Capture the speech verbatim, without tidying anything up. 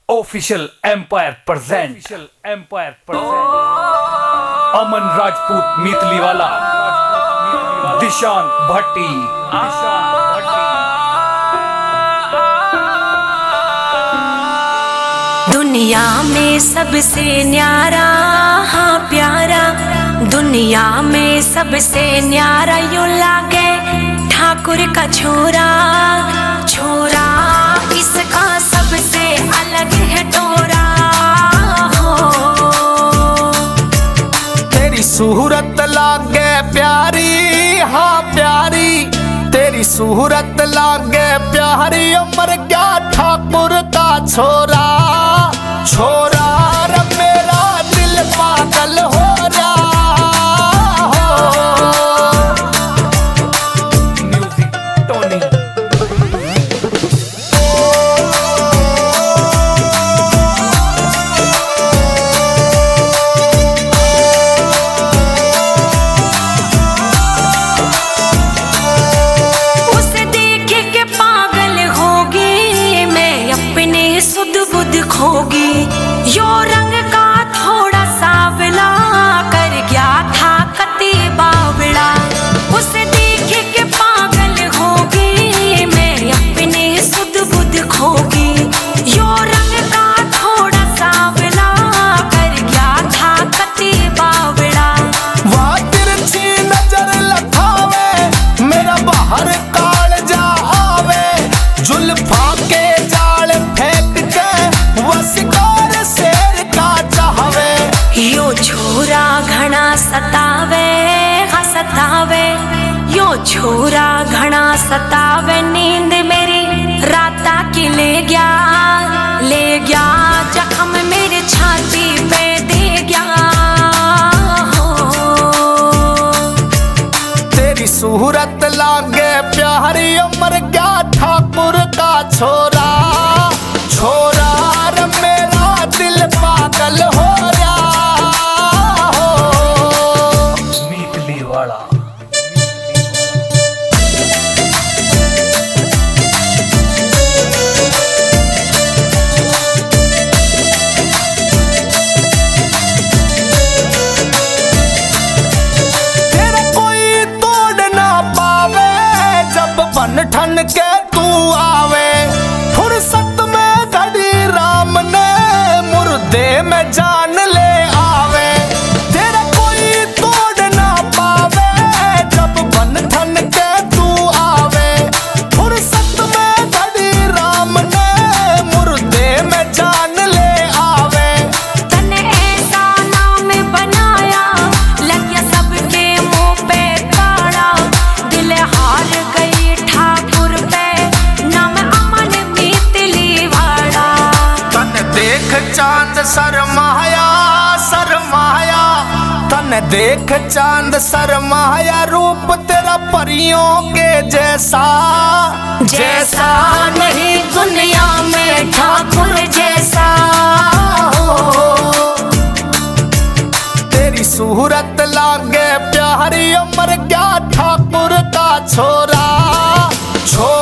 Official empire present official empire present Aman Rajput Mitliwala, Dishant Bhatti, Dishant Bhatti. दुनिया में सबसे न्यारा, हाँ प्यारा, दुनिया में सबसे न्यारा यूं लागे ठाकुर का छोरा। छोरा इसका सबसे अलग है टोरा। हो तेरी सूरत लागे प्यारी, हाँ प्यारी, तेरी सूरत लागे प्यारी। उमर क्या ठाकुर का छोरा। छोरा रे मेरा दिल पागल हो जा। Music Tony. उसे देख के पागल होगी मैं, अपने सुध बुध खोगी। यो रंग का थोड़ा सावला कर गया था कती बावड़ा। उसे देख के पागल होगी मैं, अपने सुध बुध खोगी। यो रंग का थोड़ा सावला कर गया था कती बावड़ा। वाह तिरछी नजर लखावे, मेरा बाहर काल जा आवे। जुल्फा के जाल फेंक के वो शिकार शेर का चाहवे। यो छोरा घना सतावे, हाँ सतावे। यो छोरा घना सतावे, नींद मेरी राता की ले गया। ले गया जख्म मेरी छाती पे दे गया। हो तेरी सूरत लागे प्यारी। उमर क्या ठाकुर का छोरा। छोरा रे मेरा दिल पागल हो गया। मितलीवाला। तेरा कोई तोड़ ना पावे, जब बन ठन के तू आवे। फुर्सत में घड़ी राम ने मुर्दे में जान ले आवे। तेरा कोई तोड़ ना पावे, जब बन ठन के तू आवे। फुर्सत में घड़ी राम ने मुर्दे में जान ले आवे। तने ऐसा नाम बनाया, लगिया सबके मुंह पे ताड़ा। दिल हार गई ठाकुर पे, नाम अमन मितलीवाला। तन देख चांद शर्माया, शर्माया। तन देख चांद शर्माया, रूप तेरा परियों के जैसा। जैसा नहीं दुनिया में ठाकुर जैसा। हो तेरी सूरत लागे प्यारी। उमर क्या ठाकुर का छोरा। छोरा